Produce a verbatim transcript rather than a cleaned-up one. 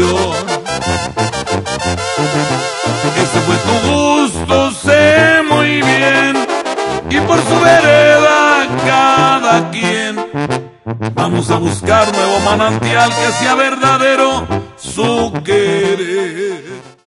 ilusión. Ese fue tu gusto, sé muy bien, y por su vereda cada quien. Vamos a buscar nuevo manantial que sea verdadero su querer.